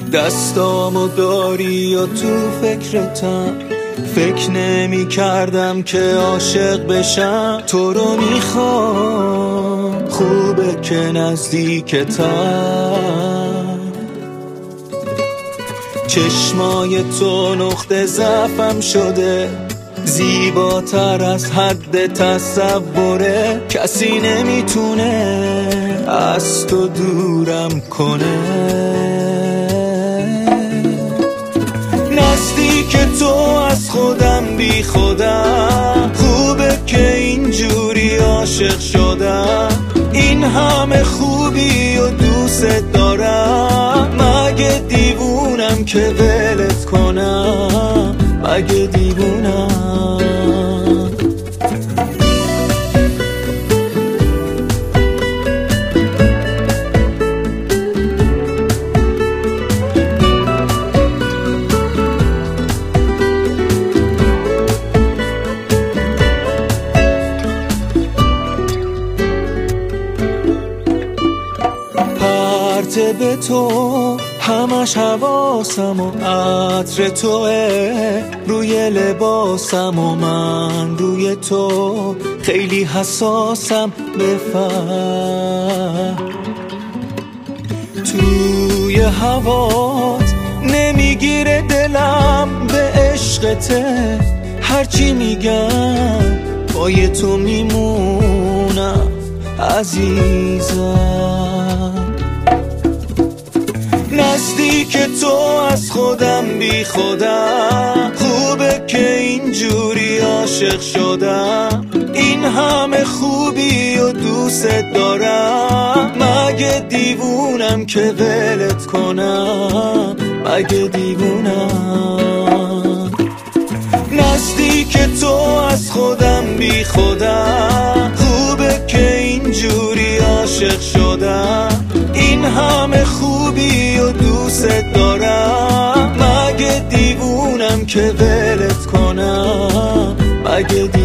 دستامو داری یا تو فکرتم، فکر نمی کردم که عاشق بشم. تو رو میخوام، خوبه که نزدیکتم. چشمای تو نقطه ضعفم شده، زیباتر از حد تصوره. کسی نمیتونه از تو دورم کنه. نزدیک تو از خودم بی خودم، خوبه که اینجوری عاشق شدم. این همه خوبی و دوست دارم، مگه دیوونم که ولت کنم؟ مگه دیوونم؟ به تو همش حواسم و عطر توه روی لباسم و من روی تو خیلی حساسم. بفهم توی هوات نمیگیره دلم به عشقته. هرچی میگم پای تو میمونم عزیزم. نزدیک تو از خودم بی خودم، خوبه که اینجوری عاشق شدم. این همه خوبی و دوست دارم، مگه دیوونم که ولت کنم؟ مگه دیوونم؟ نزدیک تو از خودم بی خودم، خوبه که اینجوری عاشق شدم. این همه خوبی و دوست دارم، مگه دیوونم که ولت کنم؟ مگه